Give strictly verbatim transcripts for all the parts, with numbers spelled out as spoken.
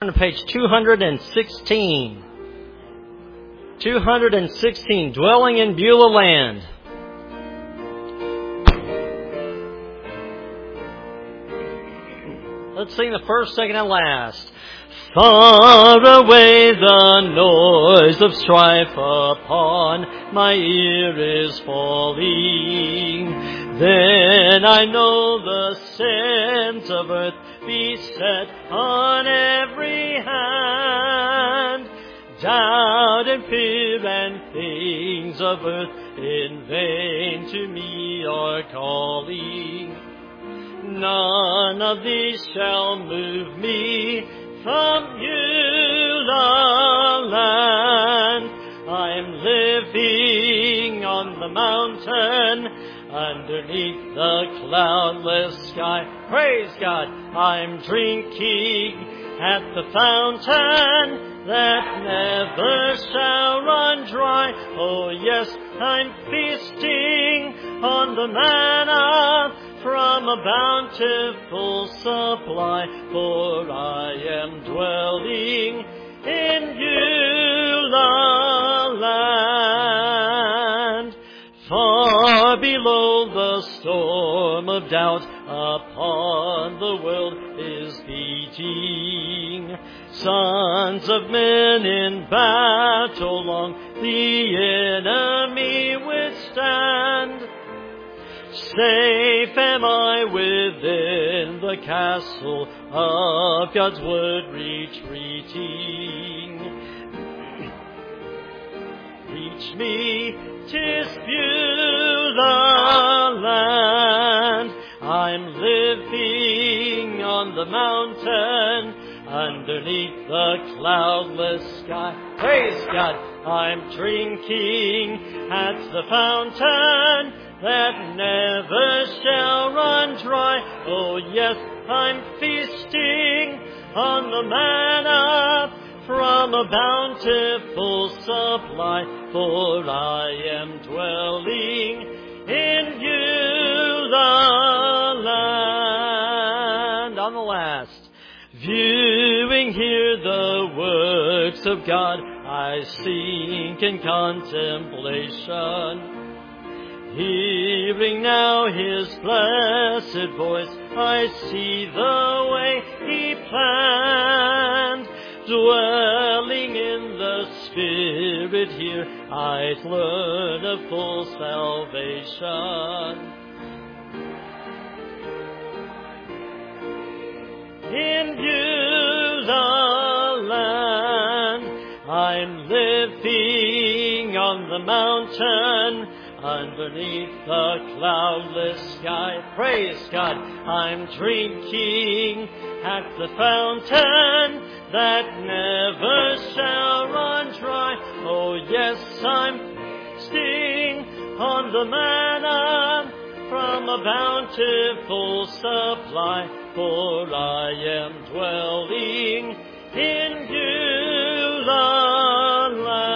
To page two hundred sixteen. two hundred sixteen, Dwelling in Beulah Land. Let's sing the first, second, and last. Far away the noise of strife upon my ear is falling. Then I know the sins of earth beset on every hand. Doubt and fear and things of earth in vain to me are calling. None of these shall move me from Beulah land. I'm living on the mountain underneath the cloudless sky. Praise God. I'm drinking at the fountain that never shall run dry. Oh yes, I'm feasting on the manna from a bountiful supply, for I am dwelling in Beulah land. Far below the storm of doubt upon the world is beating. Sons of men in battle long the enemy withstand. Safe am I within the castle of God's word retreating. Reach me, 'tis Beulah land. I'm living on the mountain underneath the cloudless sky. Praise God. I'm drinking at the fountain that never shall run dry. Oh yes, I'm feasting on the manna from a bountiful supply, for I am dwelling in Beulah land. On the last, viewing here the works of God, I sink in contemplation. Hearing now His blessed voice, I see the way He planned. Dwelling in the Spirit here, I'd learn of full salvation. In Beulah land, I'm living on the mountain underneath the cloudless sky. Praise God. I'm drinking at the fountain that never shall run dry. Oh yes, I'm feasting on the manna from a bountiful supply, for I am dwelling in Beulah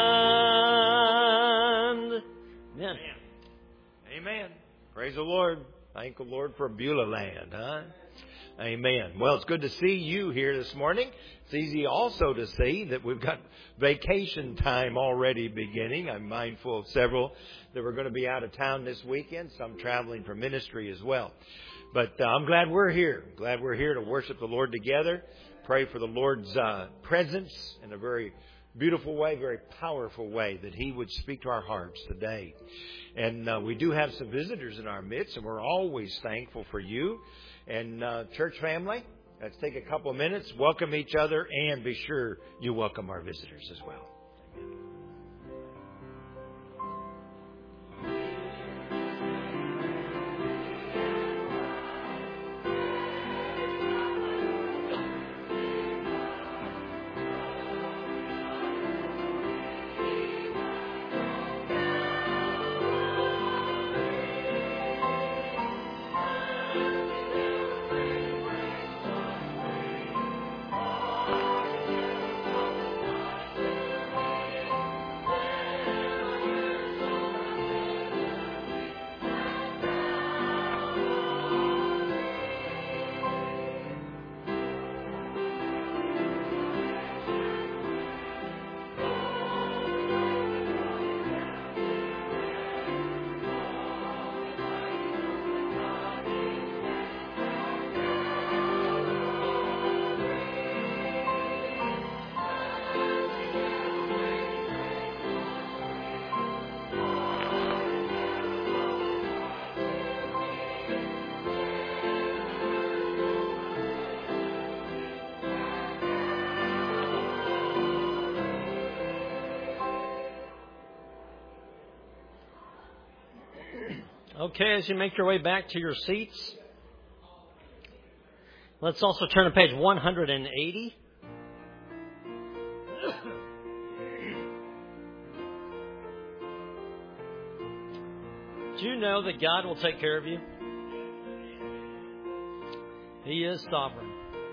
land. Amen. Amen. Praise the Lord. Thank the Lord for Beulah land, huh? Amen. Well, it's good to see you here this morning. It's easy also to see that we've got vacation time already beginning. I'm mindful of several that were going to be out of town this weekend, some traveling for ministry as well. But uh, I'm glad we're here. I'm glad we're here to worship the Lord together. Pray for the Lord's uh, presence in a very beautiful way, very powerful way, that He would speak to our hearts today. And uh, we do have some visitors in our midst, and we're always thankful for you. And uh, church family, let's take a couple of minutes, welcome each other, and be sure you welcome our visitors as well. Okay, as you make your way back to your seats, let's also turn to page one hundred eighty. Do you know that God will take care of you? He is sovereign.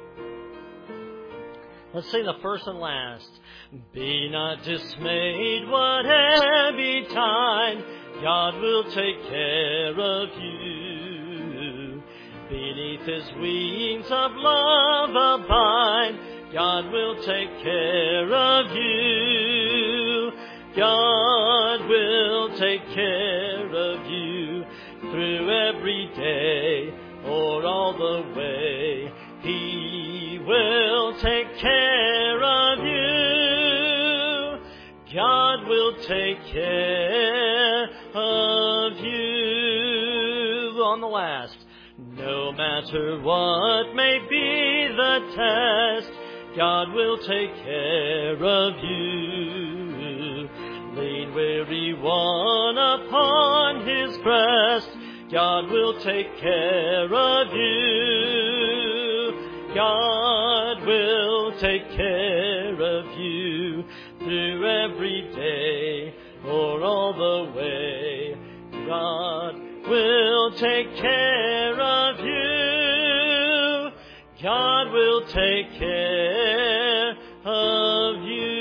Let's sing the first and last. Be not dismayed, whatever betide, God will take care of you. Beneath His wings of love abide, God will take care of you. God will take care of you through every day or all the way. He will take care of you. God will take care of you. On the last. No matter what may be the test, God will take care of you. Lean weary one upon His breast, God will take care of you. God will take care of you through every day or all the way. God will take care of you. God will take care of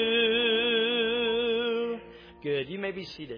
you. Good. You may be seated.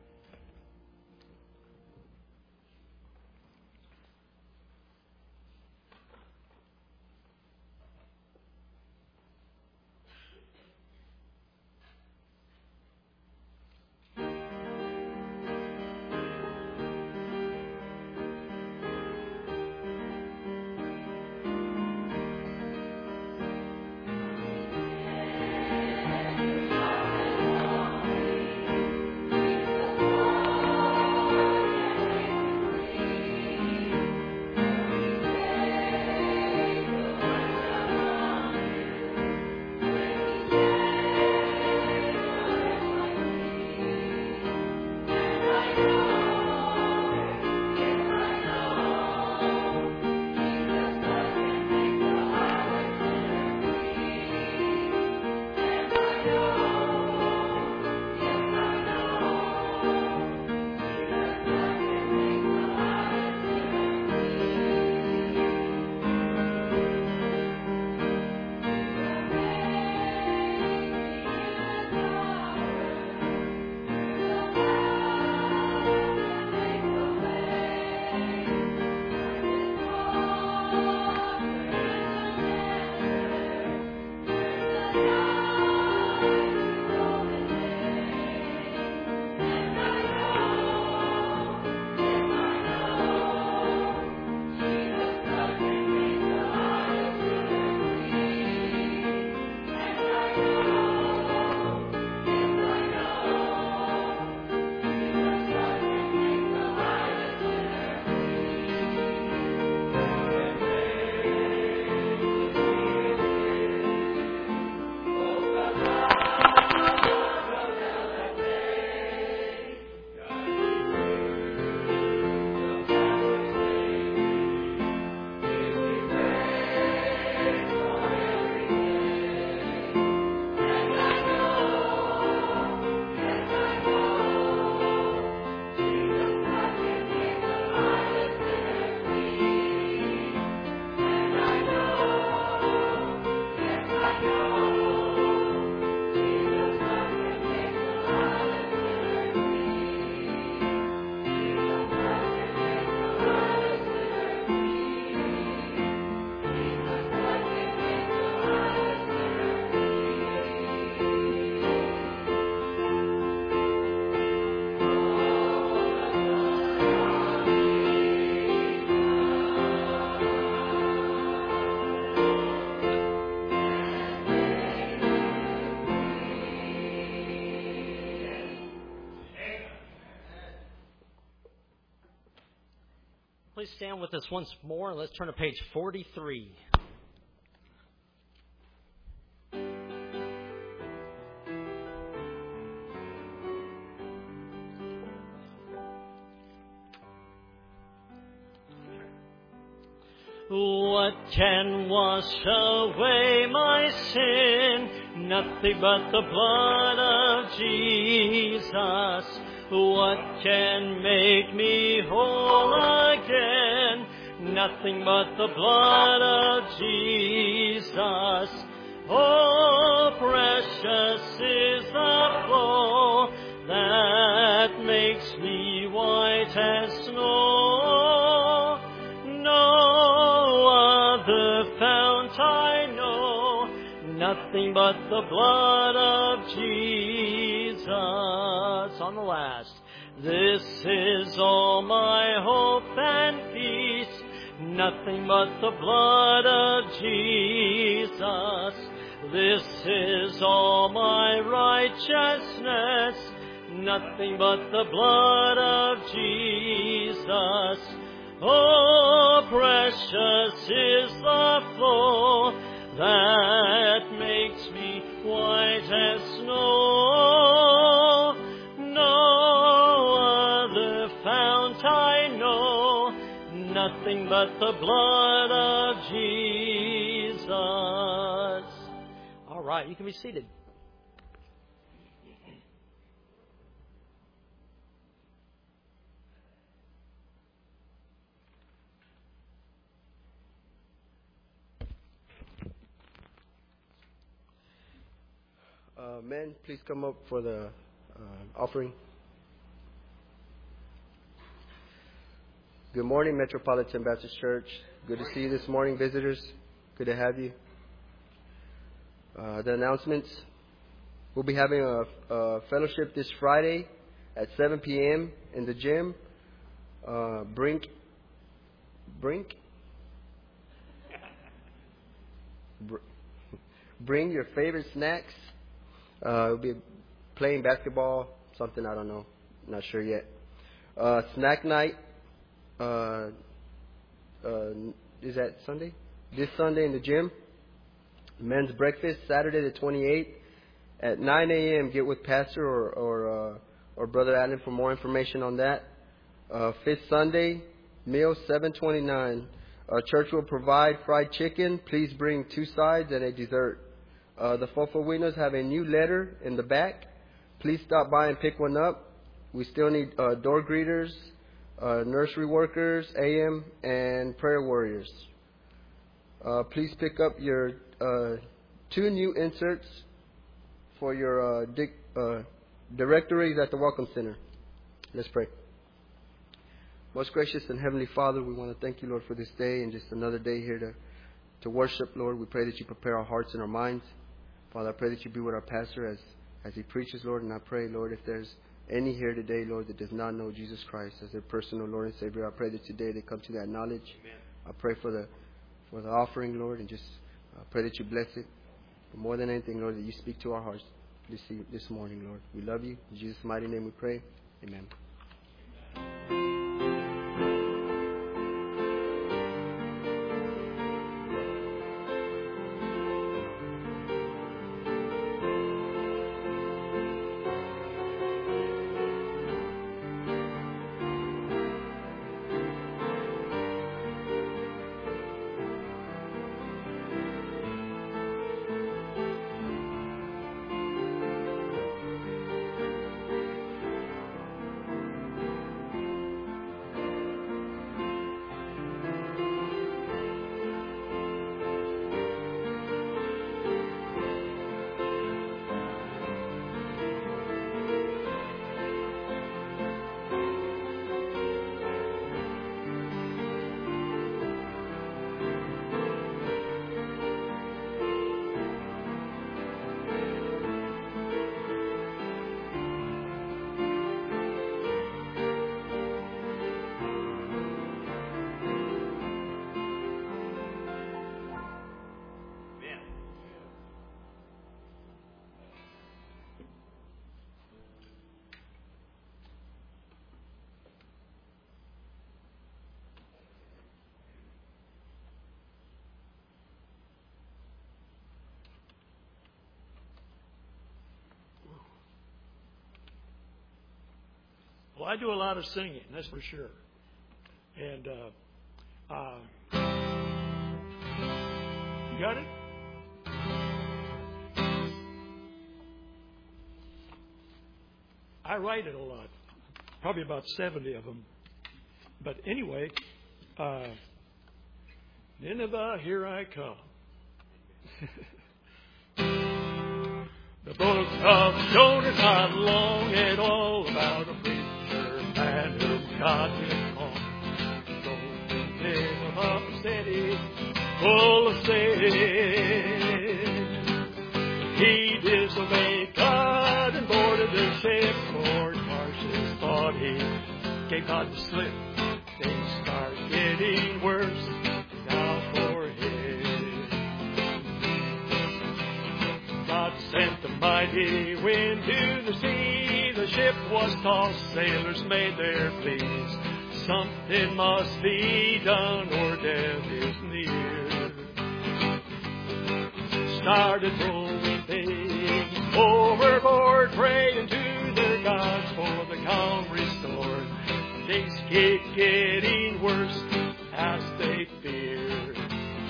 Please stand with us once more. Let's turn to page forty-three. What can wash away my sin? Nothing but the blood of Jesus. What can make me whole again? Nothing but the blood of Jesus. Oh, precious is the flow that makes me white as snow. No other fount I know, nothing but the blood of Jesus. On the last. This is all my hope and peace, nothing but the blood of Jesus. This is all my righteousness, nothing but the blood of Jesus. Oh, precious is the flow that makes me white as snow. No other fount I know, nothing but the blood of Jesus. All right, you can be seated. Uh, men, please come up for the uh, offering. Good morning, Metropolitan Baptist Church. Good to see you this morning, visitors. Good to have you. Uh, the announcements. We'll be having a, a fellowship this Friday at seven p.m. in the gym. Uh, Brink. Brink? Br- bring your favorite snacks. Uh, we'll be playing basketball, something I don't know, not sure yet. Uh, snack night, uh, uh, is that Sunday? This Sunday in the gym. Men's breakfast, Saturday the twenty-eighth at nine a.m. Get with Pastor or or, uh, or Brother Allen for more information on that. Uh, fifth Sunday, meal seven twenty-nine. Uh, church will provide fried chicken. Please bring two sides and a dessert. Uh, the Fofowinos have a new letter in the back. Please stop by and pick one up. We still need uh, door greeters, uh, nursery workers, A M, and prayer warriors. Uh, please pick up your uh, two new inserts for your uh, dic- uh, directories at the Welcome Center. Let's pray. Most gracious and Heavenly Father, we want to thank you, Lord, for this day and just another day here to, to worship, Lord. We pray that you prepare our hearts and our minds. Father, I pray that you be with our pastor as, as he preaches, Lord. And I pray, Lord, if there's any here today, Lord, that does not know Jesus Christ as their personal Lord and Savior, I pray that today they come to that knowledge. Amen. I pray for the for the offering, Lord, and just uh, pray that you bless it. But more than anything, Lord, that you speak to our hearts this, this morning, Lord. We love you. In Jesus' mighty name we pray. Amen. Well, I do a lot of singing, that's for sure. And uh, uh, You got it? I write it a lot, probably about seventy of them. But anyway, uh, Nineveh, here I come. The book of Jonah not long at all about a preacher man whom God will call. Go to Nineveh, a city full of sin. He disobeyed God and boarded the ship. Lord Tarshish thought he gave God the slip. Things start getting worse now for him. God sent the mighty wind to the sea. The ship was tossed, sailors made their pleas. Something must be done or death is near. Started rolling things overboard, praying to their gods for the calm restored. Things keep getting worse as they feared.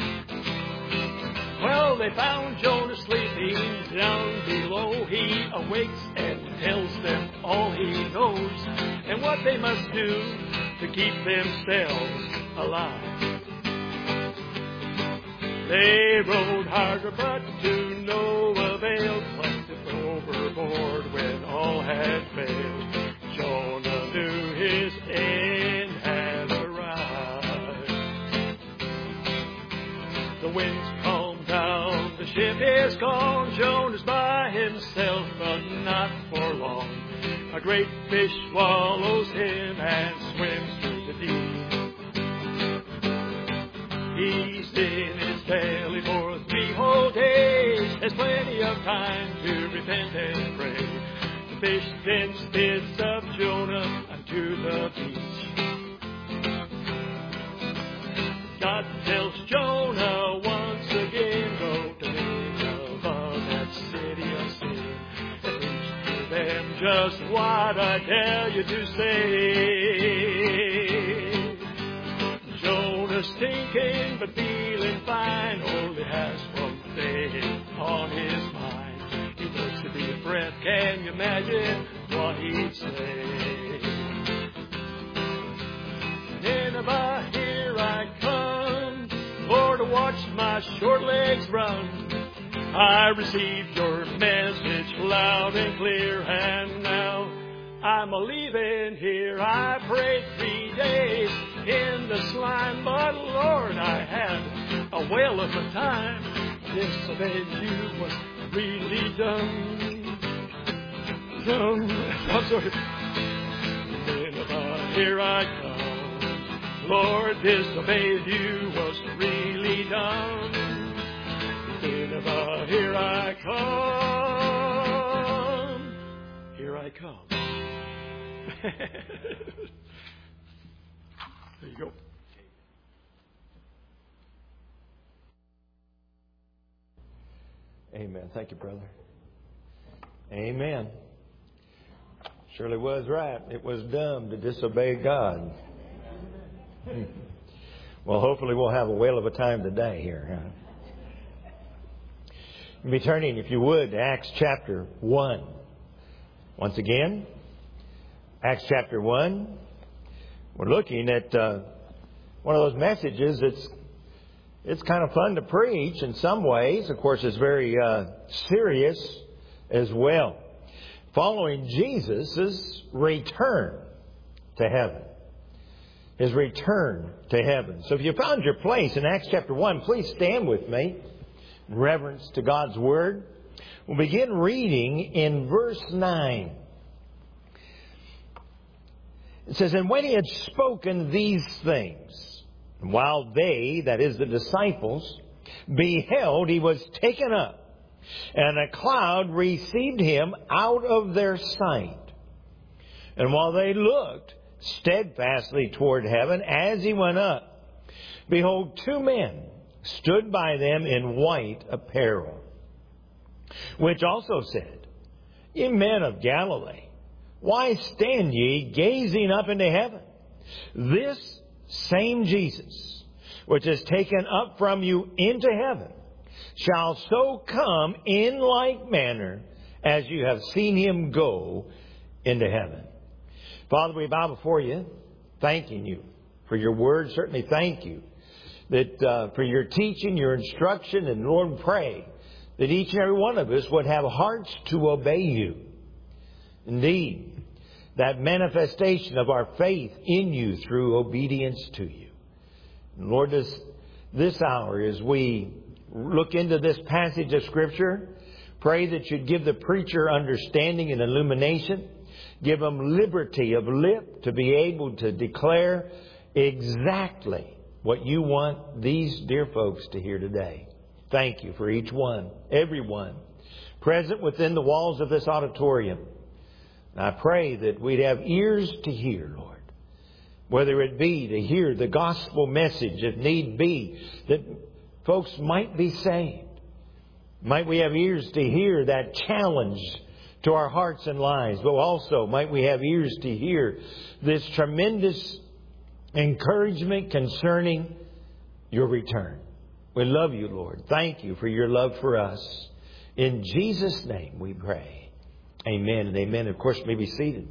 Well, they found Jonah sleeping down below. He awakes and tells them all he knows and what they must do to keep themselves alive. They rowed harder, but to no avail. Plunged overboard when all had failed. Jonah knew his end had arrived. The winds calm down, the ship is gone. Jonah's by himself, but not for long. A great fish swallows him and swims through the deep. He's in his belly for three whole days. There's plenty of time to repent and pray. The fish then spits up Jonah unto the beach. God tells Jonah once again, go to Nineveh, that city of sin, and preach to them just what I tell you to say. Jonah's thinking but feeling fine, only has one thing on his mind. He looks to be a breath, can you imagine what he'd say? Nineveh, here I come, for to watch my short legs run. I received your message loud and clear, and now I'm a-leaving here. I prayed three days in the slime, but Lord, I had a whale of a time. Disobeying you was really dumb. Dumb. I'm sorry. Nineveh, here I come. Lord, disobeying you was really dumb. Nineveh, here I come. Here I come. There you go. Amen. Thank you, brother. Amen. Shirley was right. It was dumb to disobey God. Well, hopefully we'll have a whale of a time today here. Huh? You'll be turning, if you would, to Acts chapter one. Once again, Acts chapter one. We're looking at uh, one of those messages that's it's kind of fun to preach in some ways. Of course, it's very uh, serious as well. Following Jesus' return to heaven. His return to heaven. So if you found your place in Acts chapter one, please stand with me in reverence to God's Word. We'll begin reading in verse nine. It says, and when he had spoken these things, while they, that is the disciples, beheld, he was taken up, and a cloud received him out of their sight. And while they looked steadfastly toward heaven as he went up, behold, two men stood by them in white apparel, which also said, Ye men of Galilee, why stand ye gazing up into heaven? This same Jesus, which is taken up from you into heaven, shall so come in like manner as you have seen Him go into heaven. Father, we bow before You, thanking You for Your word. Certainly thank You that uh, for Your teaching, Your instruction, and Lord, pray that each and every one of us would have hearts to obey You. Indeed, that manifestation of our faith in You through obedience to You. And Lord, this, this hour as we look into this passage of Scripture, pray that You'd give the preacher understanding and illumination. Give them liberty of lip to be able to declare exactly what You want these dear folks to hear today. Thank You for each one, everyone present within the walls of this auditorium. And I pray that we'd have ears to hear, Lord. Whether it be to hear the gospel message, if need be, that folks might be saved. Might we have ears to hear that challenge to our hearts and lives, but also might we have ears to hear this tremendous encouragement concerning Your return. We love You, Lord. Thank You for Your love for us. In Jesus' name we pray. Amen and amen. Of course, you may be seated.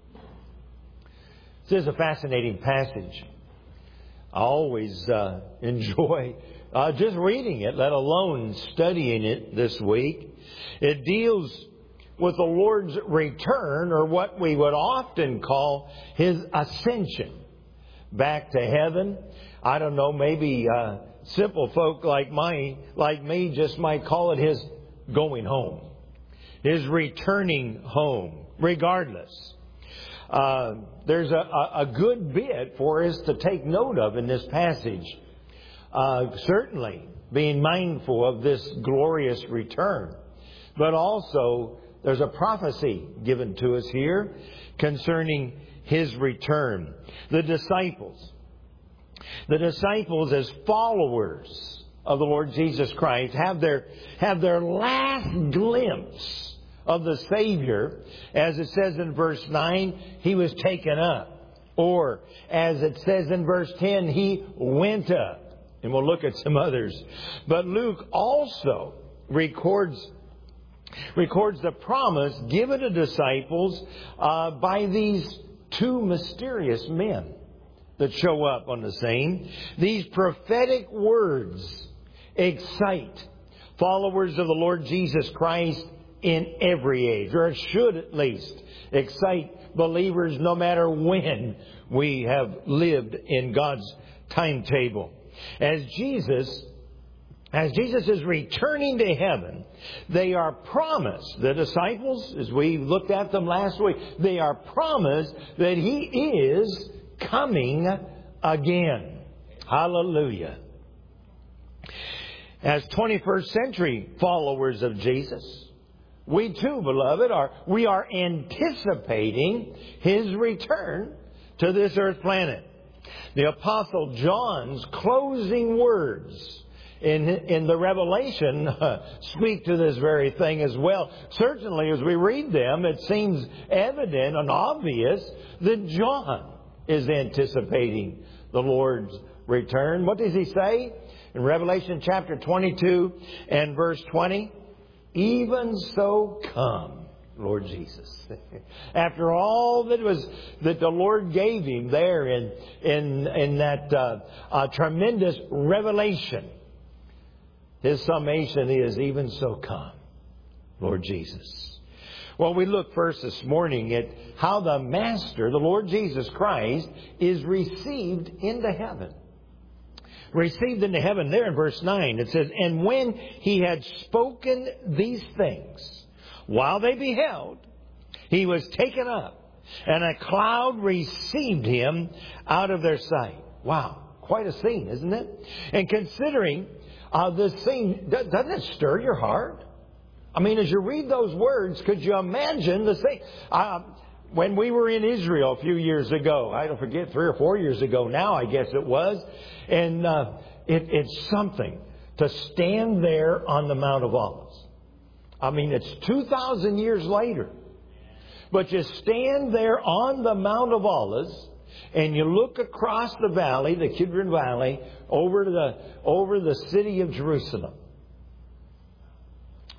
This is a fascinating passage. I always uh, enjoy uh, just reading it, let alone studying it this week. It deals with the Lord's return, or what we would often call His ascension back to heaven. I don't know, maybe uh, simple folk like mine, like me, just might call it His going home, His returning home. Regardless, uh, there's a, a good bit for us to take note of in this passage. Uh, certainly being mindful of this glorious return, but also there's a prophecy given to us here concerning His return. The disciples, the disciples as followers of the Lord Jesus Christ have their, have their last glimpse of the Savior. As it says in verse nine, He was taken up. Or as it says in verse ten, He went up. And we'll look at some others. But Luke also records records the promise given to disciples uh, by these two mysterious men that show up on the scene. These prophetic words excite followers of the Lord Jesus Christ in every age, or it should at least excite believers no matter when we have lived in God's timetable. As Jesus As Jesus is returning to heaven, they are promised, the disciples, as we looked at them last week, they are promised that He is coming again. Hallelujah. As twenty-first century followers of Jesus, we too, beloved, are we are anticipating His return to this earth planet. The Apostle John's closing words In, in the Revelation uh, speak to this very thing as well. Certainly, as we read them, it seems evident and obvious that John is anticipating the Lord's return. What does he say in Revelation chapter twenty-two and verse twenty? Even so come, Lord Jesus. After all that was that the Lord gave him there in in in that uh, uh, tremendous revelation, his summation is, even so come, Lord Jesus. Well, we look first this morning at how the Master, the Lord Jesus Christ, is received into heaven. Received into heaven there in verse nine. It says, and when He had spoken these things, while they beheld, He was taken up, and a cloud received Him out of their sight. Wow, quite a scene, isn't it? And considering Uh, this scene, doesn't it stir your heart? I mean, as you read those words, could you imagine the scene? Uh, when we were in Israel a few years ago, I don't forget, three or four years ago now, I guess it was, and uh, it, it's something to stand there on the Mount of Olives. I mean, it's two thousand years later, but you stand there on the Mount of Olives, and you look across the valley, the Kidron Valley, over to the over the city of Jerusalem.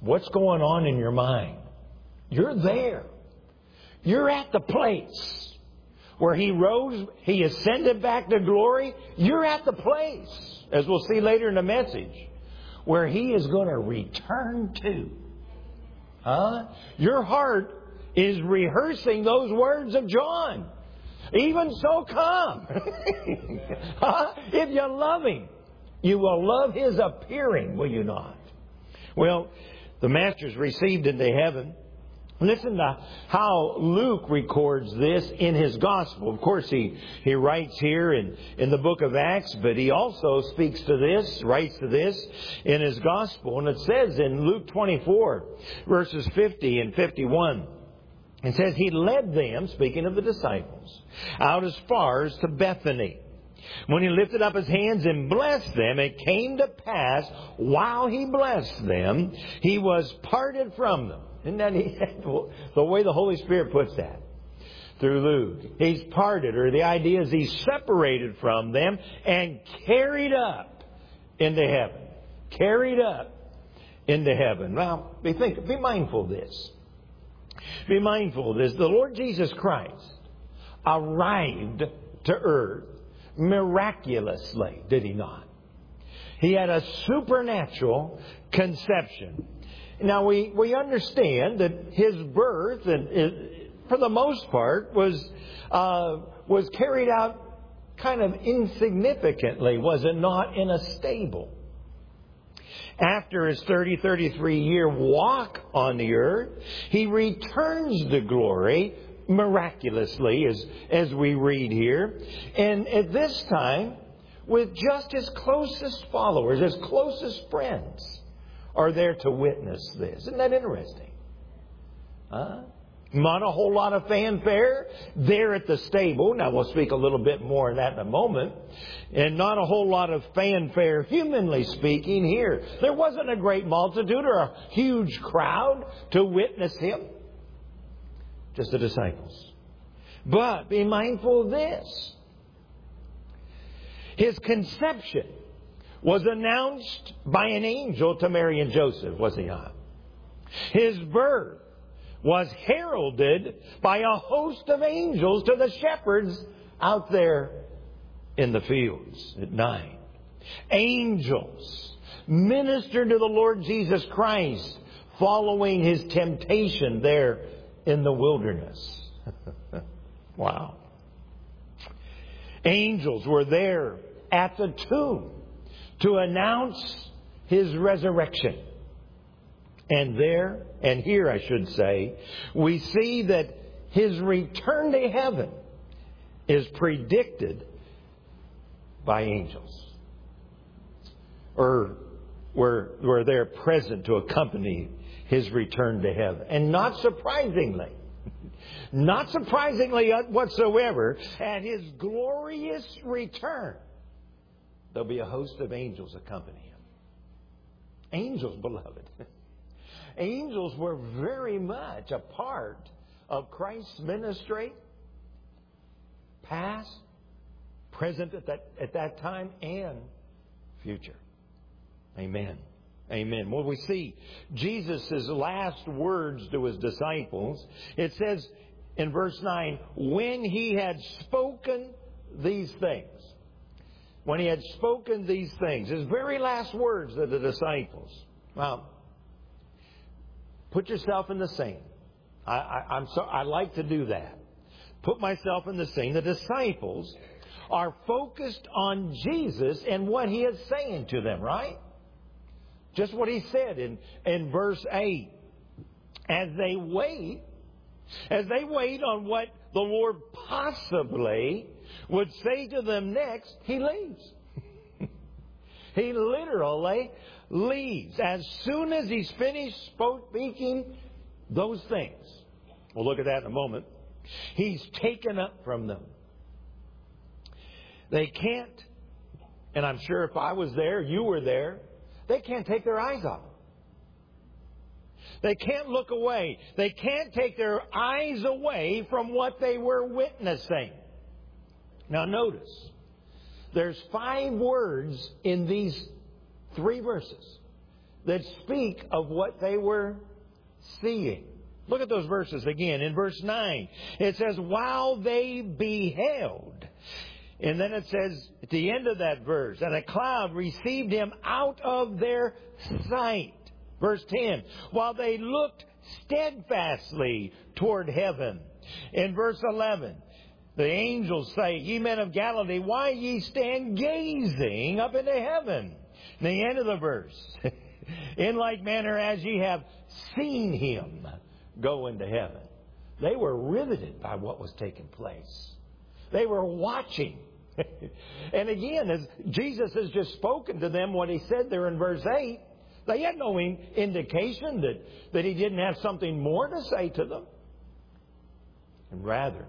What's going on in your mind? You're there. You're at the place where He rose, He ascended back to glory. You're at the place, as we'll see later in the message, where He is going to return to. Huh? Your heart is rehearsing those words of John. Even so come. Huh? If you love Him, you will love His appearing, will you not? Well, the Master's received into heaven. Listen to how Luke records this in his Gospel. Of course, he, he writes here in, in the book of Acts, but he also speaks to this, writes to this in his Gospel. And it says in Luke twenty-four, verses fifty and fifty-one, it says, He led them, speaking of the disciples, out as far as to Bethany. When He lifted up His hands and blessed them, it came to pass, while He blessed them, He was parted from them. Isn't that the way the Holy Spirit puts that? Through Luke. He's parted, or the idea is He's separated from them and carried up into heaven. Carried up into heaven. Now, be, think, be mindful of this. Be mindful of this. The Lord Jesus Christ arrived to earth miraculously, did He not? He had a supernatural conception. Now, we, we understand that His birth, and it, for the most part, was uh, was carried out kind of insignificantly, was it not, in a stable. After His thirty, thirty-three year walk on the earth, He returns to glory miraculously, as, as we read here. And at this time, with just His closest followers, His closest friends, are there to witness this. Isn't that interesting? Huh? Not a whole lot of fanfare there at the stable. Now, we'll speak a little bit more of that in a moment. And not a whole lot of fanfare, humanly speaking, here. There wasn't a great multitude or a huge crowd to witness Him. Just the disciples. But be mindful of this. His conception was announced by an angel to Mary and Joseph, was He not? His birth was heralded by a host of angels to the shepherds out there in the fields at night. Angels ministered to the Lord Jesus Christ following His temptation there in the wilderness. Wow. Angels were there at the tomb to announce His resurrection. And there, and here I should say, we see that His return to heaven is predicted by angels. Or were, were there present to accompany His return to heaven. And not surprisingly, not surprisingly whatsoever, at His glorious return, there'll be a host of angels accompanying Him. Angels, beloved. Angels were very much a part of Christ's ministry, past, present at that, at that time, and future. Amen. Amen. Well, we see Jesus' last words to His disciples. It says in verse nine, when He had spoken these things. When He had spoken these things. His very last words to the disciples. Well, put yourself in the scene. I, I, I'm so, I like to do that. Put myself in the scene. The disciples are focused on Jesus and what He is saying to them, right? Just what He said in, in verse eight. As they wait, as they wait on what the Lord possibly would say to them next, He leaves. He literally leaves. As soon as He's finished speaking those things. We'll look at that in a moment. He's taken up from them. They can't, and I'm sure if I was there, you were there, they can't take their eyes off Him. They can't look away. They can't take their eyes away from what they were witnessing. Now notice, there's five words in these three verses that speak of what they were seeing. Look at those verses again. In verse nine, it says, while they beheld. And then it says, at the end of that verse, and a cloud received him out of their sight. Verse ten, while they looked steadfastly toward heaven. In verse eleven, the angels say, ye men of Galilee, why ye stand gazing up into heaven? And the end of the verse, in like manner as ye have seen him go into heaven. They were riveted by what was taking place. They were watching. And again, as Jesus has just spoken to them what he said there in verse eight, they had no in- indication that, that he didn't have something more to say to them. And rather,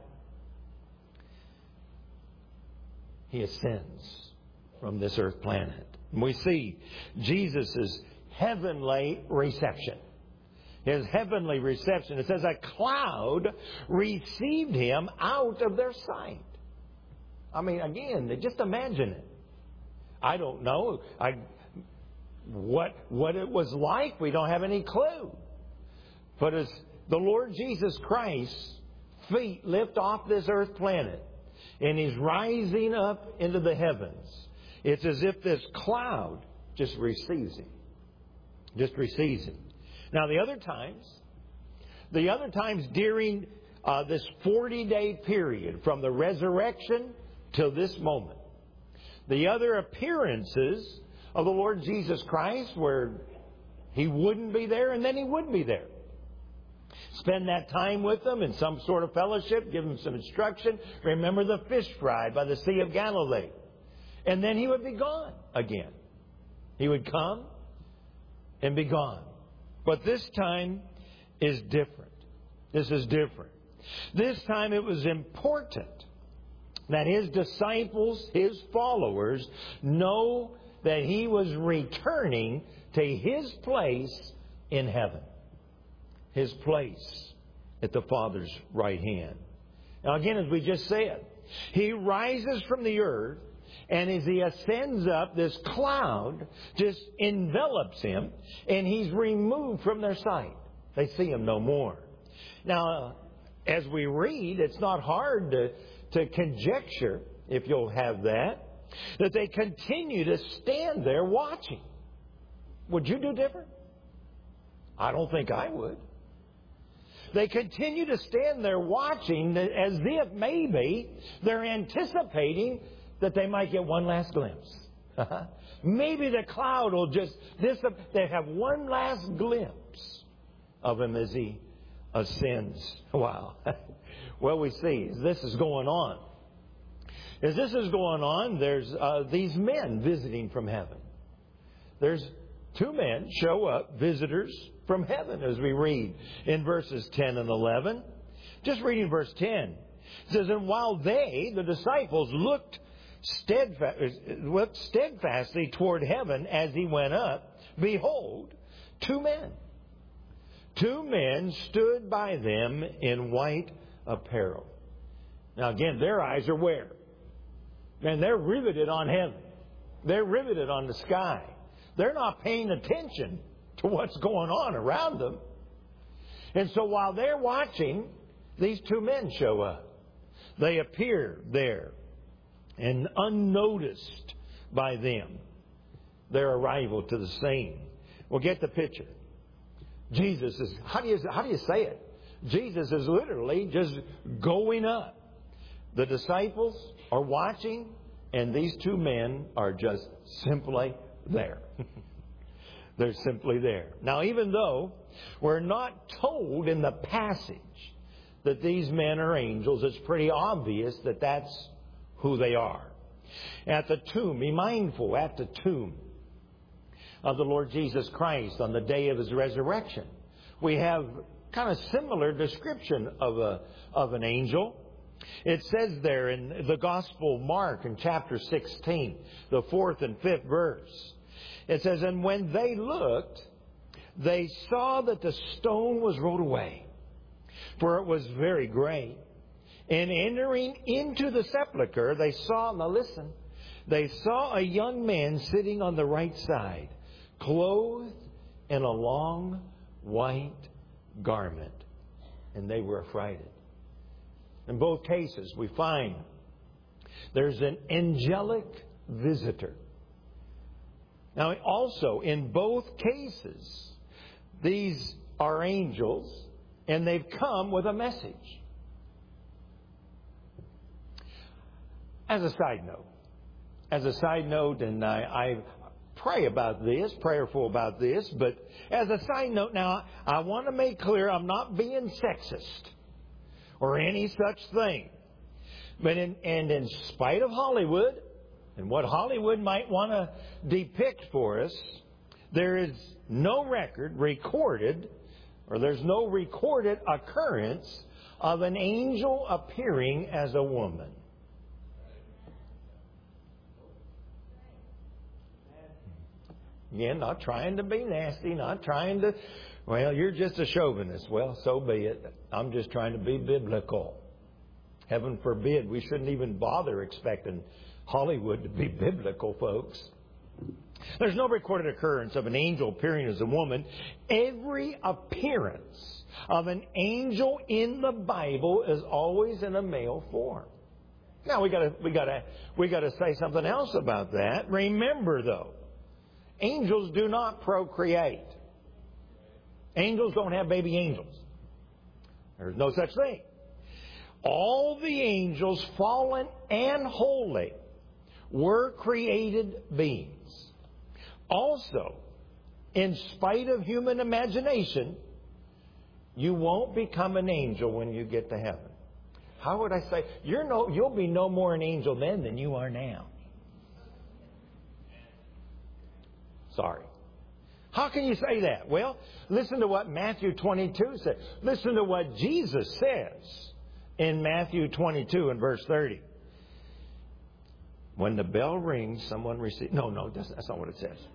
he ascends from this earth planet. And we see Jesus' heavenly reception. His heavenly reception. It says a cloud received him out of their sight. I mean, again, just imagine it. I don't know I, what, what it was like. We don't have any clue. But as the Lord Jesus Christ's feet lift off this earth planet and he's rising up into the heavens, it's as if this cloud just receives him. Just receives him. Now, the other times, the other times during uh, this forty-day period from the resurrection till this moment, the other appearances of the Lord Jesus Christ where he wouldn't be there and then he would be there. Spend that time with them in some sort of fellowship, give them some instruction. Remember the fish fry by the Sea of Galilee. And then he would be gone again. He would come and be gone. But this time is different. This is different. This time it was important that his disciples, his followers, know that he was returning to his place in heaven. His place at the Father's right hand. Now again, as we just said, he rises from the earth, and as he ascends up, this cloud just envelops him, and he's removed from their sight. They see him no more. Now, as we read, it's not hard to, to conjecture, if you'll have that, that they continue to stand there watching. Would you do different? I don't think I would. They continue to stand there watching as if maybe they're anticipating that they might get one last glimpse. Maybe the cloud will just, this, they have one last glimpse of him as he ascends. Wow. Well, we see as this is going on. As this is going on, there's uh, these men visiting from heaven. There's two men show up, visitors from heaven, as we read in verses ten and eleven. Just reading verse ten. It says, and while they, the disciples, looked steadfast, looked steadfastly toward heaven as he went up, behold, two men. Two men stood by them in white apparel. Now again, their eyes are where? Man, they're riveted on heaven. They're riveted on the sky. They're not paying attention to what's going on around them. And so while they're watching, these two men show up. They appear there, and unnoticed by them, their arrival to the scene. Well, get the picture. Jesus is, how do you, how do you say it? Jesus is literally just going up. The disciples are watching, and these two men are just simply there. They're simply there. Now, even though we're not told in the passage that these men are angels, it's pretty obvious that that's who they are. At the tomb, be mindful, at the tomb of the Lord Jesus Christ on the day of his resurrection, we have kind of similar description of a of an angel. It says there in the Gospel of Mark in chapter sixteen, the fourth and fifth verse, it says, and when they looked, they saw that the stone was rolled away, for it was very great. And entering into the sepulchre, they saw, now listen, they saw a young man sitting on the right side, clothed in a long white garment, and they were affrighted. In both cases, we find there's an angelic visitor. Now, also, in both cases, these are angels, and they've come with a message. As a side note, as a side note, and I, I pray about this, prayerful about this, but as a side note now, I want to make clear I'm not being sexist or any such thing. But in, and in spite of Hollywood and what Hollywood might want to depict for us, there is no record recorded, or there's no recorded occurrence of an angel appearing as a woman. Again, not trying to be nasty, not trying to, well, you're just a chauvinist. Well, so be it. I'm just trying to be biblical. Heaven forbid, we shouldn't even bother expecting Hollywood to be biblical, folks. There's no recorded occurrence of an angel appearing as a woman. Every appearance of an angel in the Bible is always in a male form. Now we gotta we gotta we gotta say something else about that. Remember though, angels do not procreate. Angels don't have baby angels. There's no such thing. All the angels, fallen and holy, were created beings. Also, in spite of human imagination, you won't become an angel when you get to heaven. How would I say? You're no, you'll be no more an angel then than you are now. Sorry. How can you say that? Well, listen to what Matthew twenty-two says. Listen to what Jesus says in Matthew twenty-two and verse thirty. When the bell rings, someone receives... No, no, that's, that's not what it says.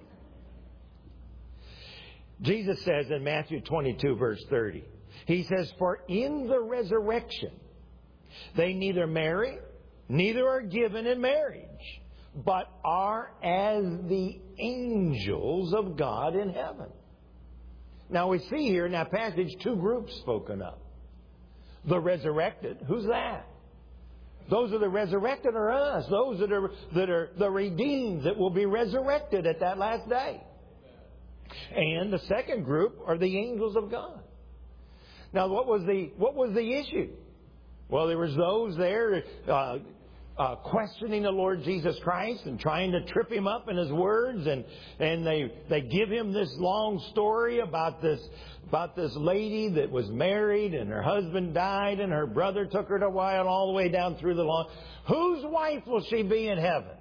Jesus says in Matthew twenty-two, verse thirty, He says, "For in the resurrection they neither marry, neither are given in marriage, but are as the angels of God in heaven." Now we see here in that passage two groups spoken of. The resurrected, who's that? Those are the resurrected are us. Those that are that are the redeemed that will be resurrected at that last day. And the second group are the angels of God. Now, what was the what was the issue? Well, there was those there uh, uh, questioning the Lord Jesus Christ and trying to trip Him up in His words, and and they they give Him this long story about this about this lady that was married and her husband died and her brother took her to wild all the way down through the lawn. Whose wife will she be in heaven?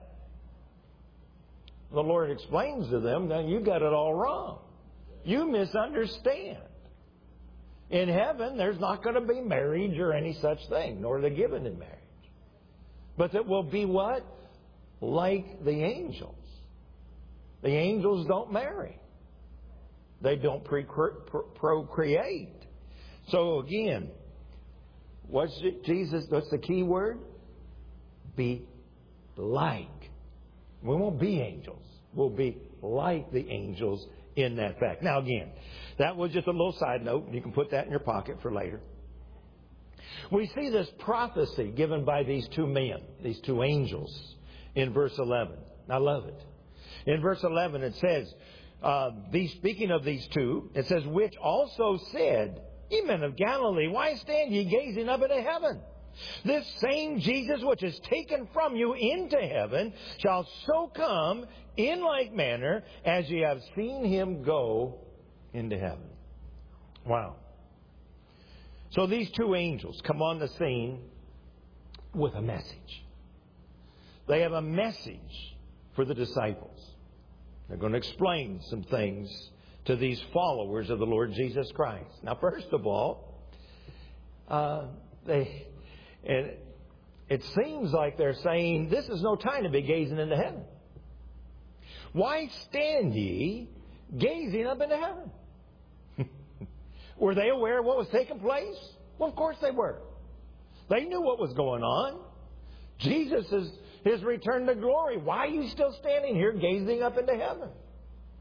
The Lord explains to them, "Now you got it all wrong. You misunderstand. In heaven, there's not going to be marriage or any such thing, nor the given in marriage. But it will be what? Like the angels. The angels don't marry. They don't pre- pro- procreate. So again, what's it, Jesus? What's the key word? Be like. We won't be angels. We'll be like the angels in that fact. Now again, that was just a little side note. You can put that in your pocket for later. We see this prophecy given by these two men, these two angels, in verse eleven. I love it. In verse eleven it says, uh, these, speaking of these two, it says, "Which also said, Ye men of Galilee, why stand ye gazing up into heaven? This same Jesus which is taken from you into heaven shall so come in like manner as ye have seen Him go into heaven." Wow. So these two angels come on the scene with a message. They have a message for the disciples. They're going to explain some things to these followers of the Lord Jesus Christ. Now, first of all, uh, they... And it seems like they're saying, this is no time to be gazing into heaven. Why stand ye gazing up into heaven? Were they aware of what was taking place? Well, of course they were. They knew what was going on. Jesus is his return to glory. Why are you still standing here gazing up into heaven?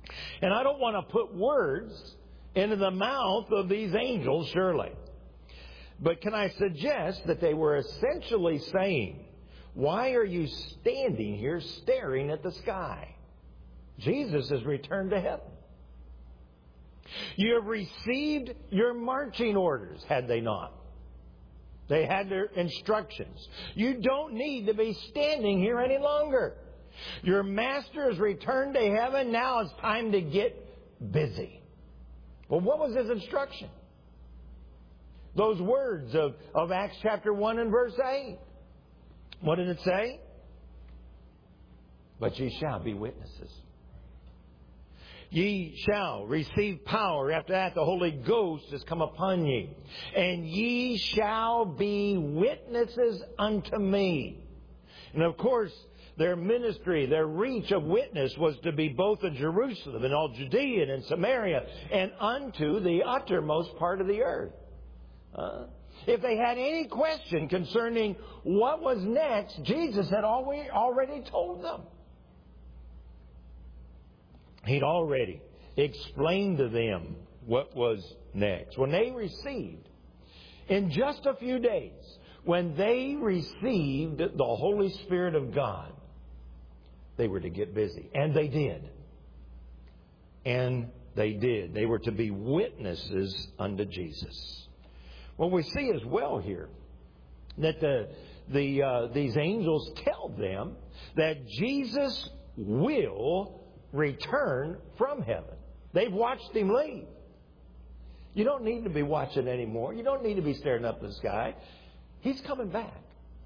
And I don't want to put words into the mouth of these angels, surely. But can I suggest that they were essentially saying, why are you standing here staring at the sky? Jesus has returned to heaven. You have received your marching orders, had they not? They had their instructions. You don't need to be standing here any longer. Your master has returned to heaven. Now it's time to get busy. Well, what was his instruction? Those words of, of Acts chapter one and verse eight. What did it say? But ye shall be witnesses. Ye shall receive power. After that, the Holy Ghost has come upon ye. And ye shall be witnesses unto me. And of course, their ministry, their reach of witness was to be both in Jerusalem and all Judea and in Samaria and unto the uttermost part of the earth. Uh, if they had any question concerning what was next, Jesus had already, already told them. He'd already explained to them what was next. When they received, in just a few days, when they received the Holy Spirit of God, they were to get busy. And they did. And they did. They were to be witnesses unto Jesus. Well, we see as well here that the, the, uh, these angels tell them that Jesus will return from heaven. They've watched him leave. You don't need to be watching anymore. You don't need to be staring up the sky. He's coming back.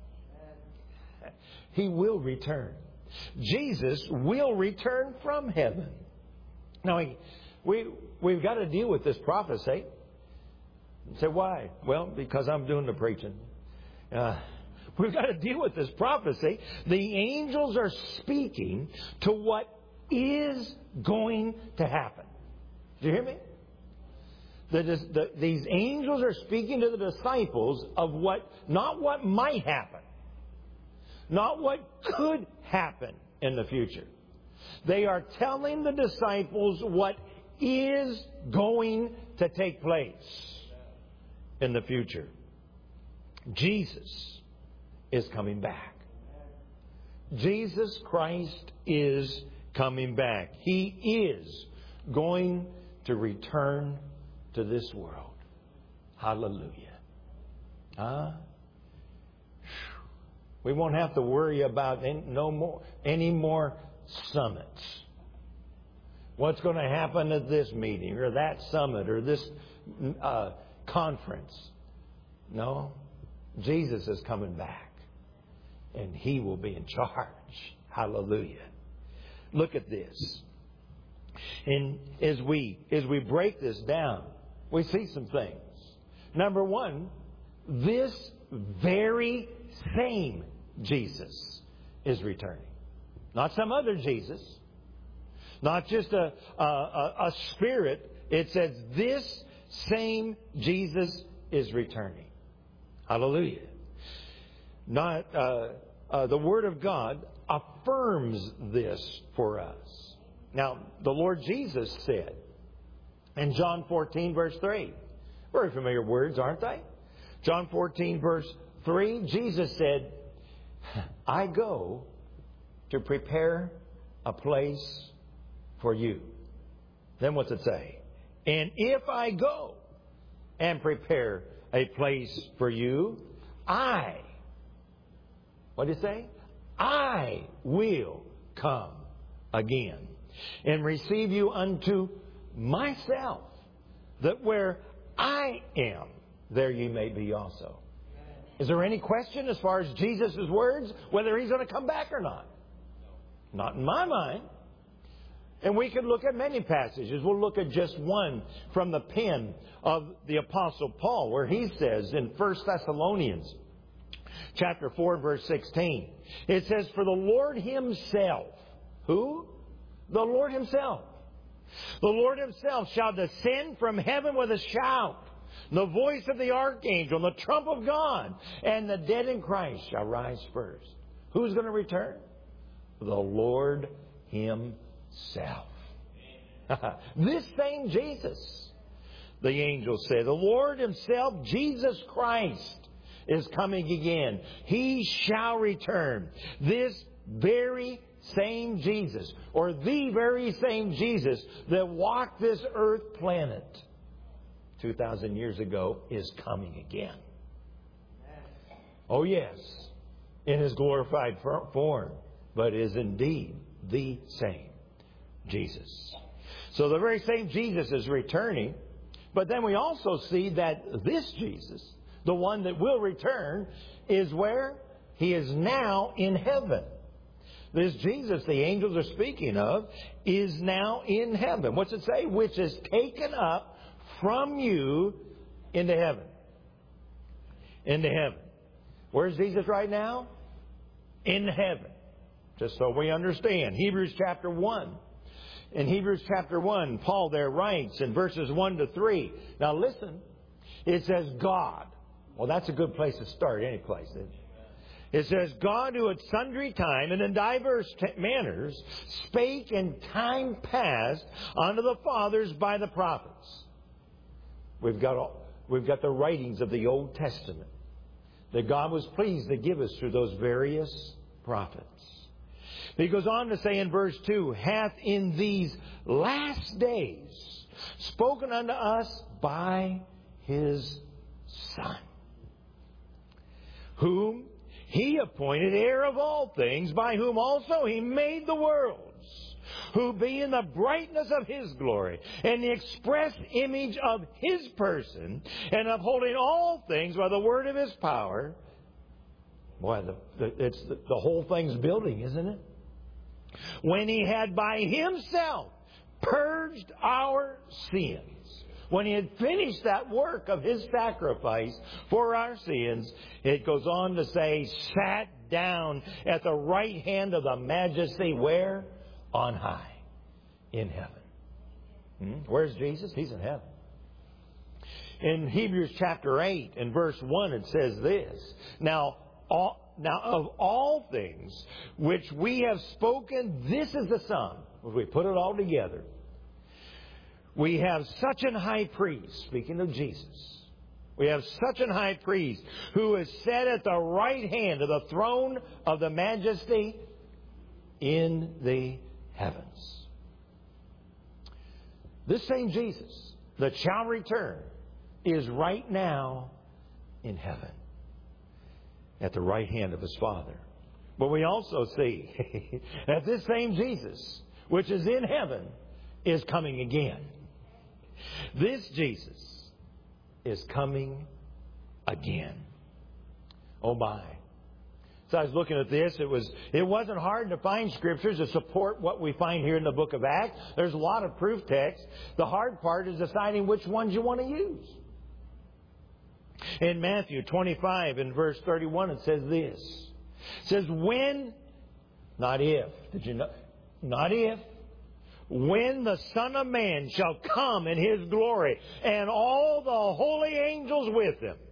He will return. Jesus will return from heaven. Now, we, we've got to deal with this prophecy. You say, why? Well, because I'm doing the preaching. Uh, we've got to deal with this prophecy. The angels are speaking to what is going to happen. Do you hear me? The, the, these angels are speaking to the disciples of what, not what might happen, not what could happen in the future. They are telling the disciples what is going to take place in the future. Jesus is coming back. Jesus Christ is coming back. He is going to return to this world. Hallelujah. Huh? We won't have to worry about any, no more, any more summits. What's going to happen at this meeting or that summit or this uh, conference? No. Jesus is coming back. And He will be in charge. Hallelujah. Look at this. And as we as we break this down, we see some things. Number one, this very same Jesus is returning. Not some other Jesus. Not just a, a, a spirit. It says this same Jesus is returning. Hallelujah. Not uh, uh, the Word of God affirms this for us. Now, the Lord Jesus said in John fourteen, verse three. Very familiar words, aren't they? John fourteen, verse three, Jesus said, I go to prepare a place for you. Then what's it say? And if I go and prepare a place for you, I, what did it say? I will come again and receive you unto myself, that where I am, there you may be also. Is there any question as far as Jesus' words, whether He's going to come back or not? Not in my mind. And we could look at many passages. We'll look at just one from the pen of the Apostle Paul, where he says in First Thessalonians chapter four, verse sixteen, it says, for the Lord Himself, who? The Lord Himself. The Lord Himself shall descend from heaven with a shout, the voice of the archangel, the trump of God, and the dead in Christ shall rise first. Who's going to return? The Lord Himself. This same Jesus, the angel said, the Lord Himself, Jesus Christ, is coming again. He shall return. This very same Jesus, or the very same Jesus that walked this earth planet two thousand years ago, is coming again. Oh yes, in His glorified form, but is indeed the same Jesus. So the very same Jesus is returning, but then we also see that this Jesus, the one that will return, is where? He is now in heaven. This Jesus the angels are speaking of is now in heaven. What's it say? Which is taken up from you into heaven. Into heaven. Where's Jesus right now? In heaven. Just so we understand. Hebrews chapter one. In Hebrews chapter one, Paul there writes in verses one to three. Now listen. It says God. Well, that's a good place to start, any place. It says, God who at sundry time and in diverse t- manners spake in time past unto the fathers by the prophets. We've got all, we've got the writings of the Old Testament that God was pleased to give us through those various prophets. He goes on to say in verse two, hath in these last days spoken unto us by His Son, whom He appointed heir of all things, by whom also He made the worlds, who being the brightness of His glory, and the express image of His person, and upholding all things by the word of His power. Boy, the, the, it's the, the whole thing's building, isn't it? When He had by Himself purged our sins. When He had finished that work of His sacrifice for our sins, it goes on to say, sat down at the right hand of the Majesty, where? On high, in heaven. Hmm? Where's Jesus? He's in heaven. In Hebrews chapter eight, in verse one, it says this, Now, all, now of all things which we have spoken, this is the sum. If we put it all together, we have such an high priest, speaking of Jesus, we have such an high priest who is set at the right hand of the throne of the Majesty in the heavens. This same Jesus that shall return is right now in heaven at the right hand of His Father. But we also see that this same Jesus, which is in heaven, is coming again. This Jesus is coming again. Oh my. So I was looking at this. It was, it wasn't hard to find scriptures to support what we find here in the book of Acts. There's a lot of proof texts. The hard part is deciding which ones you want to use. In Matthew twenty-five, in verse thirty-one, it says this. It says, when, not if, did you know? Not if. When the Son of Man shall come in His glory, and all the holy angels with Him,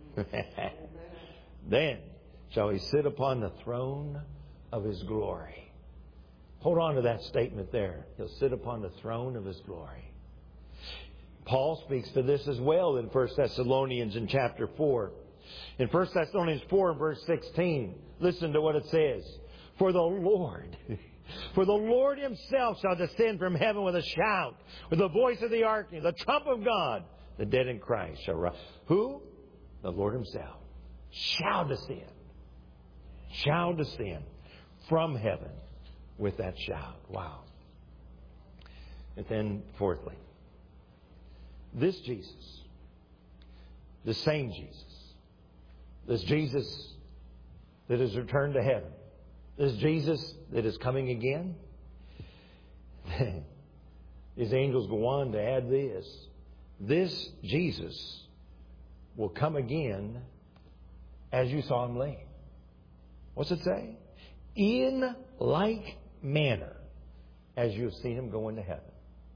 then shall He sit upon the throne of His glory. Hold on to that statement there. He'll sit upon the throne of His glory. Paul speaks to this as well in First Thessalonians in chapter four. In First Thessalonians four and verse sixteen, listen to what it says. For the Lord... For the Lord Himself shall descend from heaven with a shout, with the voice of the archangel, the trump of God. The dead in Christ shall rise. Who? The Lord Himself shall descend. Shall descend from heaven with that shout. Wow. And then fourthly, this Jesus, the same Jesus, this Jesus that has returned to heaven, this Jesus that is coming again, His angels go on to add this. This Jesus will come again as you saw Him leave. What's it say? In like manner as you have seen Him go into heaven.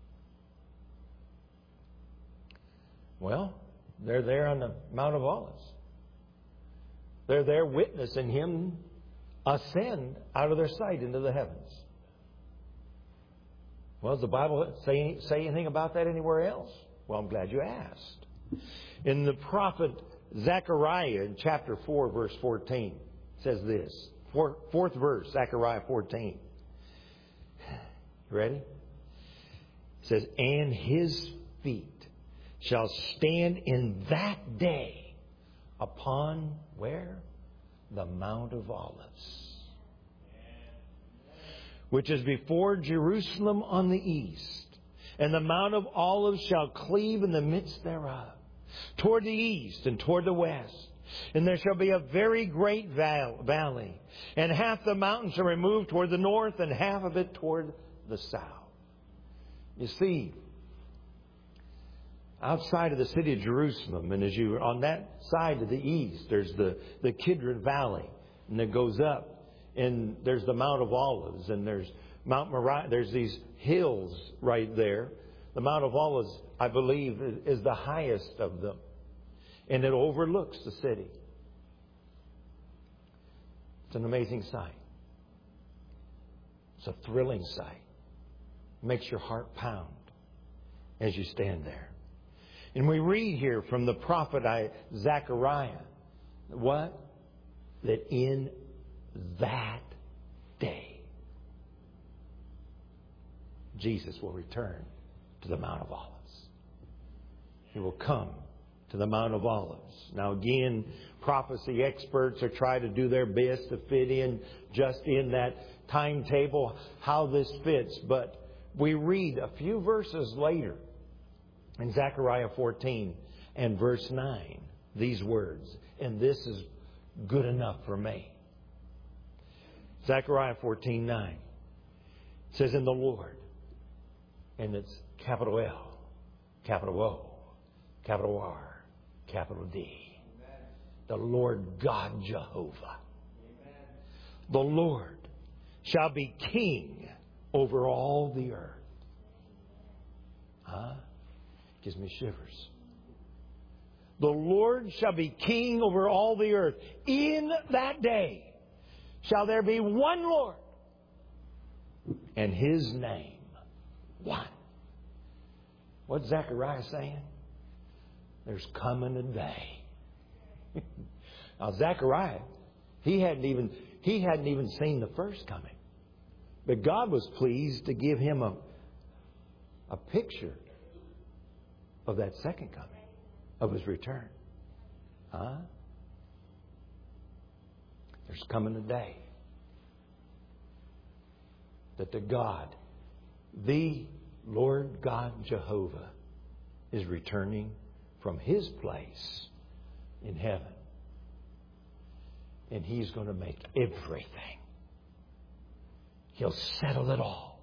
Well, they're there on the Mount of Olives. They're there witnessing Him ascend out of their sight into the heavens. Well, does the Bible say, say anything about that anywhere else? Well, I'm glad you asked. In the prophet Zechariah, in chapter four, verse fourteen, it says this. Four, fourth verse, Zechariah fourteen. You ready? It says, and his feet shall stand in that day upon where? The Mount of Olives, which is before Jerusalem on the east. And the Mount of Olives shall cleave in the midst thereof, toward the east and toward the west. And there shall be a very great valley, and half the mountain shall remove toward the north, and half of it toward the south. You see, outside of the city of Jerusalem, and as you on that side to the east, there's the, the Kidron Valley, and it goes up, and there's the Mount of Olives, and there's Mount Moriah. There's these hills right there. The Mount of Olives, I believe, is the highest of them, and it overlooks the city. It's an amazing sight. It's a thrilling sight. It makes your heart pound as you stand there. And we read here from the prophet Zechariah, what? That in that day, Jesus will return to the Mount of Olives. He will come to the Mount of Olives. Now again, prophecy experts are trying to do their best to fit in just in that timetable how this fits. But we read a few verses later in Zechariah fourteen and verse nine, these words, and this is good enough for me. Zechariah fourteen nine says, in the Lord, and it's capital L, capital O, capital R, capital D. Amen. The Lord God Jehovah. Amen. The Lord shall be king over all the earth. Huh? Gives me shivers. The Lord shall be king over all the earth. In that day shall there be one Lord, and His name one. What's Zechariah saying? There's coming a day. Now Zechariah, he hadn't even he hadn't even seen the first coming, but God was pleased to give him a a picture of that second coming, of His return. Huh? There's coming a day that the God, the Lord God Jehovah, is returning from His place in heaven. And He's going to make everything. He'll settle it all.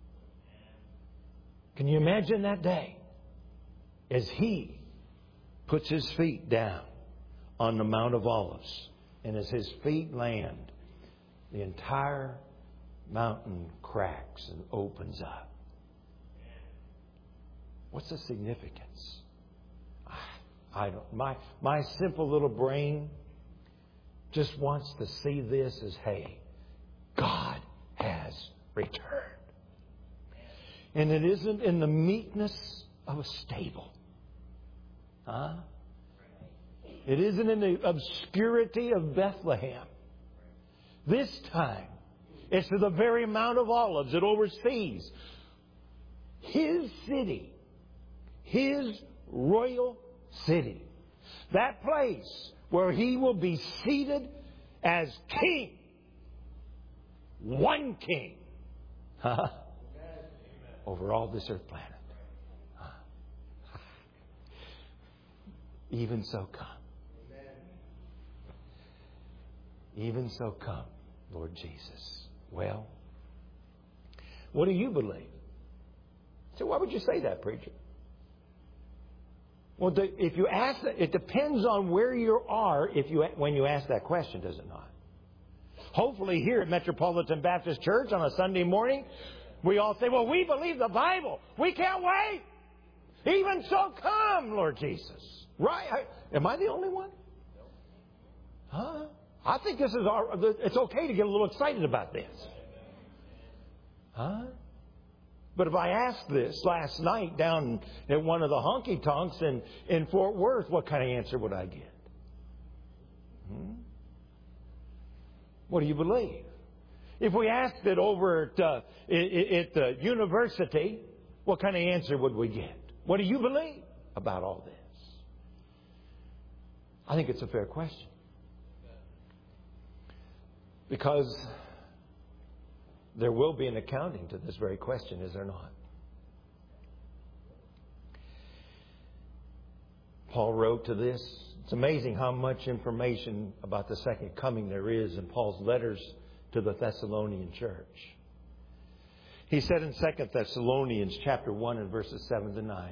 Can you imagine that day? As He puts His feet down on the Mount of Olives, and as His feet land, the entire mountain cracks and opens up. What's the significance? I don't. My my simple little brain just wants to see this as, hey, God has returned, and it isn't in the meekness of a stable. Huh? It isn't in the obscurity of Bethlehem. This time, it's to the very Mount of Olives that oversees His city, His royal city. That place where He will be seated as King. One King. Huh? Over all this earth planet. Even so come. Even so come, Lord Jesus. Well, what do you believe? So why would you say that, preacher? Well, if you ask that, it depends on where you are if you when you ask that question, does it not? Hopefully here at Metropolitan Baptist Church on a Sunday morning, we all say, well, we believe the Bible. We can't wait. Even so come, Lord Jesus. Right? I, am I the only one? Huh? I think this is our, it's okay to get a little excited about this. Huh? But if I asked this last night down at one of the honky tonks in, in Fort Worth, what kind of answer would I get? Hmm? What do you believe? If we asked it over at, uh, at the university, what kind of answer would we get? What do you believe about all this? I think it's a fair question. Because there will be an accounting to this very question, is there not? Paul wrote to this. It's amazing how much information about the second coming there is in Paul's letters to the Thessalonian church. He said in Second Thessalonians chapter one and verses seven to nine.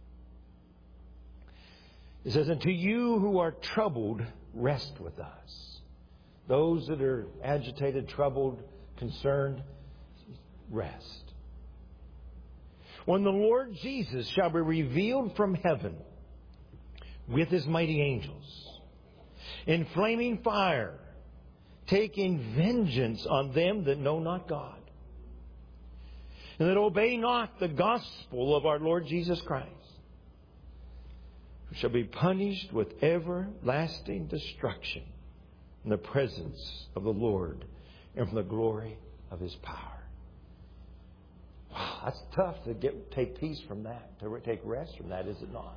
It says, "And to you who are troubled, rest with us." Those that are agitated, troubled, concerned, rest. "When the Lord Jesus shall be revealed from heaven with His mighty angels, in flaming fire, taking vengeance on them that know not God, and that obey not the gospel of our Lord Jesus Christ, who shall be punished with everlasting destruction in the presence of the Lord and from the glory of His power." Wow, that's tough to get take peace from that, to take rest from that, is it not?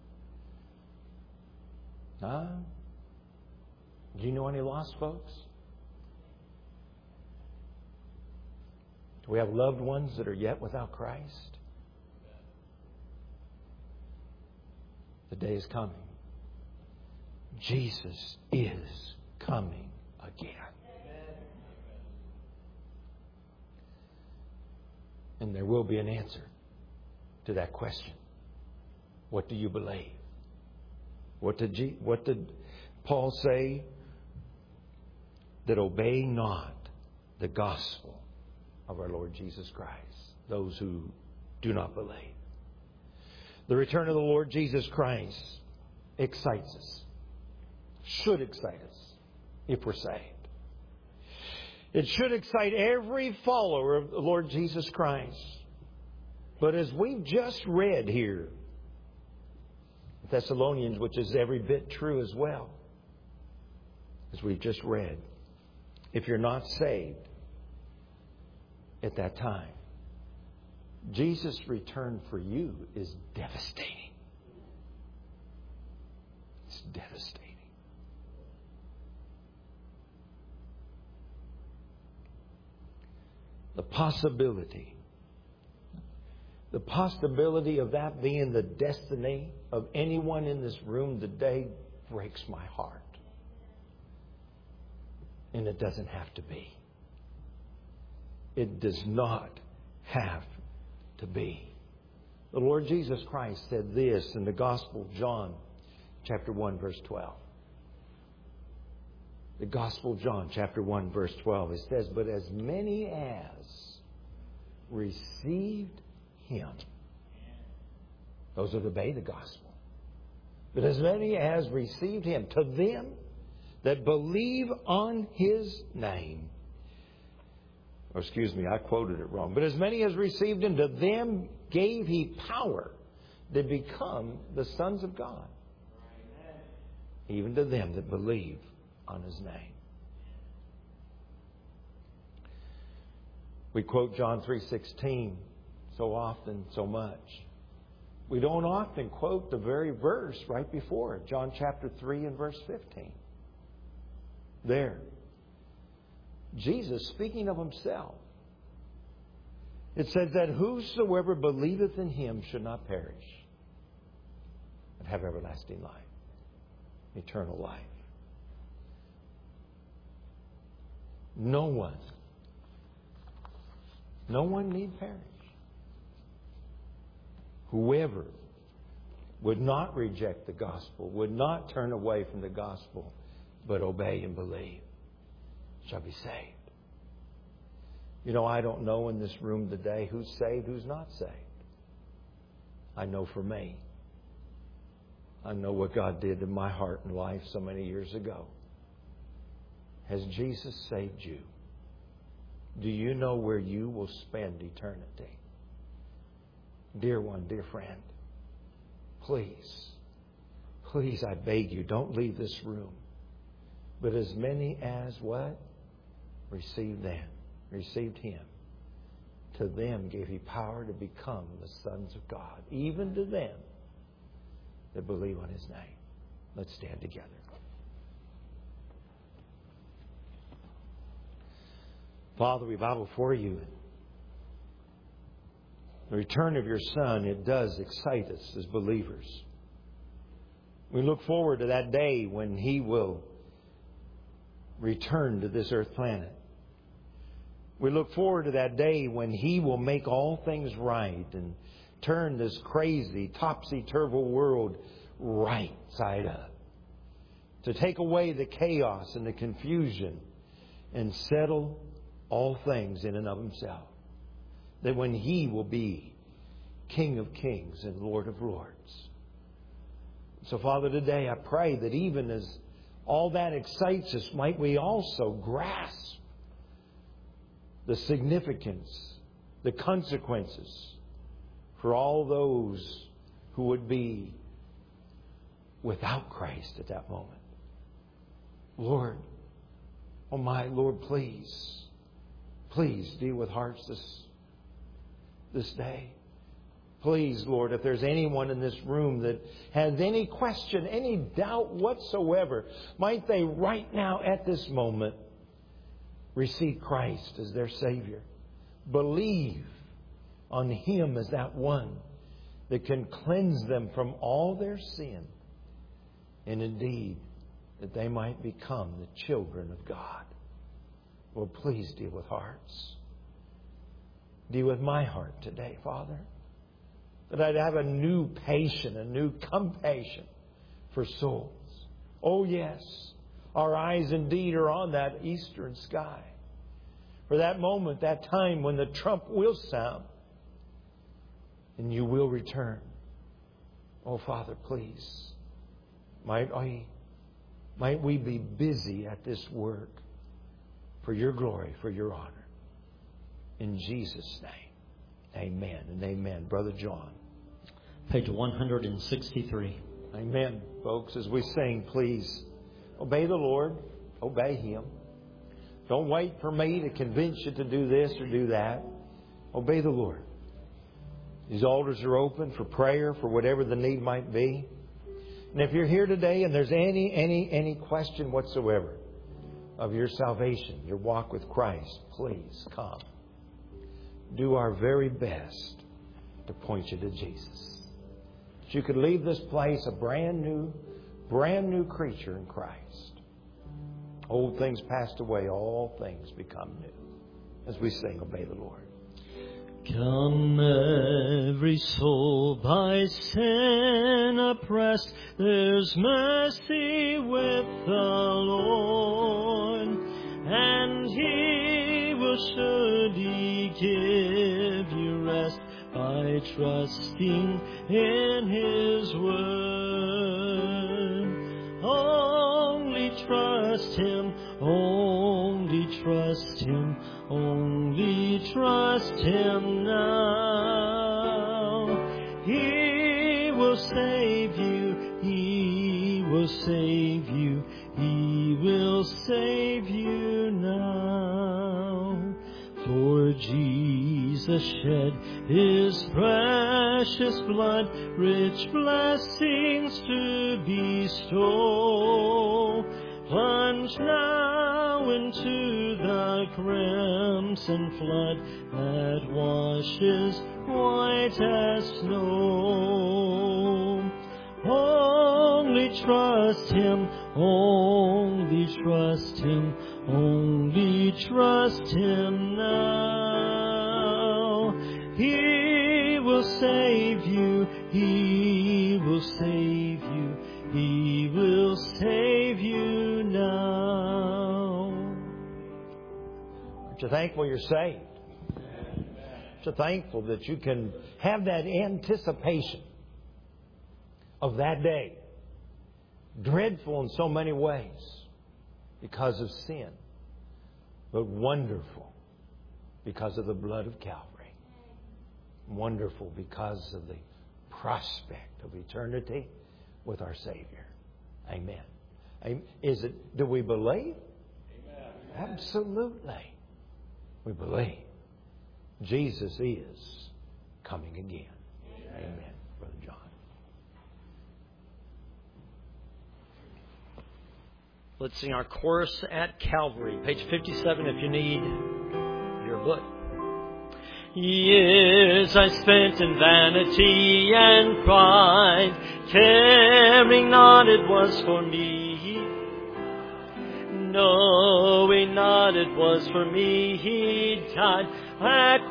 Huh? Do you know any lost folks? Do we have loved ones that are yet without Christ? The day is coming. Jesus is coming again. And there will be an answer to that question. What do you believe? What did, G- what did Paul say? That obey not the gospel of our Lord Jesus Christ. Those who do not believe. The return of the Lord Jesus Christ excites us. Should excite us if we're saved. It should excite every follower of the Lord Jesus Christ. But as we've just read here, Thessalonians, which is every bit true as well, as we've just read, if you're not saved at that time, Jesus' return for you is devastating. It's devastating. The possibility, the possibility of that being the destiny of anyone in this room today breaks my heart. And it doesn't have to be. It does not have to be. The Lord Jesus Christ said this in the Gospel of John, chapter one, verse twelve. The Gospel of John, chapter one, verse twelve. It says, "But as many as received Him," those that obey the gospel. "But as many as received Him, to them that believe on His name." Or excuse me, I quoted it wrong. "But as many as received Him, to them gave He power to become the sons of God. Even to them that believe on His name." We quote John three sixteen so often, so much. We don't often quote the very verse right before it, John chapter three and verse fifteen. There, Jesus speaking of Himself, it says that whosoever believeth in Him should not perish, but have everlasting life, eternal life. No one, no one need perish. Whoever would not reject the gospel, would not turn away from the gospel, but obey and believe, shall be saved. You know, I don't know in this room today who's saved, who's not saved. I know for me. I know what God did in my heart and life so many years ago. Has Jesus saved you? Do you know where you will spend eternity? Dear one, dear friend, please, please, I beg you, don't leave this room. But as many as what? Received them, received Him. To them gave He power to become the sons of God, even to them that believe on His name. Let's stand together. Father, we bow before You. The return of Your Son, it does excite us as believers. We look forward to that day when He will return to this earth planet. We look forward to that day when He will make all things right and turn this crazy, topsy-turvy world right side up. To take away the chaos and the confusion and settle all things in and of Himself. That when He will be King of kings and Lord of lords. So, Father, today I pray that even as all that excites us, might we also grasp the significance, the consequences for all those who would be without Christ at that moment. Lord, oh my Lord, please, please deal with hearts this, this day. Please, Lord, if there's anyone in this room that has any question, any doubt whatsoever, might they right now at this moment receive Christ as their Savior. Believe on Him as that one that can cleanse them from all their sin. And indeed, that they might become the children of God. Lord, please deal with hearts. Deal with my heart today, Father. That I'd have a new patience, a new compassion for souls. Oh yes, our eyes indeed are on that eastern sky. For that moment, that time when the trump will sound and You will return. Oh Father, please, might I, might we be busy at this work for Your glory, for Your honor. In Jesus' name, amen and amen. Brother John. Page one hundred sixty-three. Amen. Folks, as we sing, please obey the Lord. Obey Him. Don't wait for me to convince you to do this or do that. Obey the Lord. These altars are open for prayer, for whatever the need might be. And if you're here today and there's any, any, any question whatsoever of your salvation, your walk with Christ, please come. Do our very best to point you to Jesus. That you could leave this place a brand new, brand new creature in Christ. Old things passed away, all things become new. As we sing, obey the Lord. Come, every soul by sin oppressed, there's mercy with the Lord, and He will surely give you rest by trusting in His word. Only trust Him, only trust Him, only trust Him now. He will save you, He will save you, He will save you now. For Jesus shed His precious blood, rich blessings to bestow. Plunge now into the crimson flood that washes white as snow. Only trust Him, only trust Him, only trust Him now. He will save you, He will save you, He will save you now. Aren't you thankful you're saved? Aren't you thankful that you can have that anticipation of that day? Dreadful in so many ways because of sin, but wonderful because of the blood of Calvary. wonderful because of the prospect of eternity with our Savior. Amen. Is it? Do we believe? Amen. Absolutely. We believe Jesus is coming again. Amen. Amen. Brother John. Let's sing our chorus at Calvary, page fifty-seven if you need your book. Years I spent in vanity and pride, caring not it was for me, knowing not it was for me He died at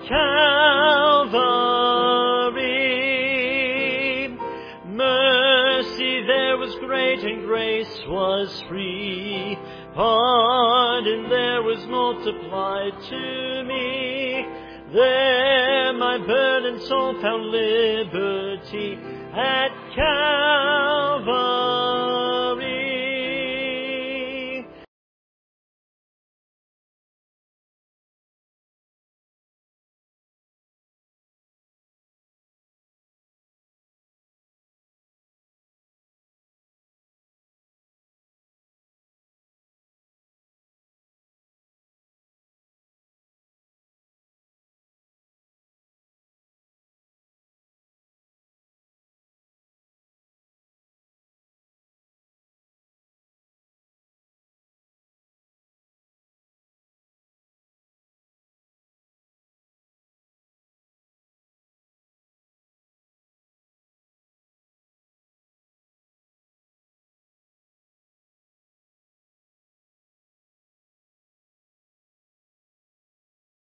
Calvary. Mercy there was great and grace was free, pardon there was multiplied to me. There my burdened soul found liberty at Calvary.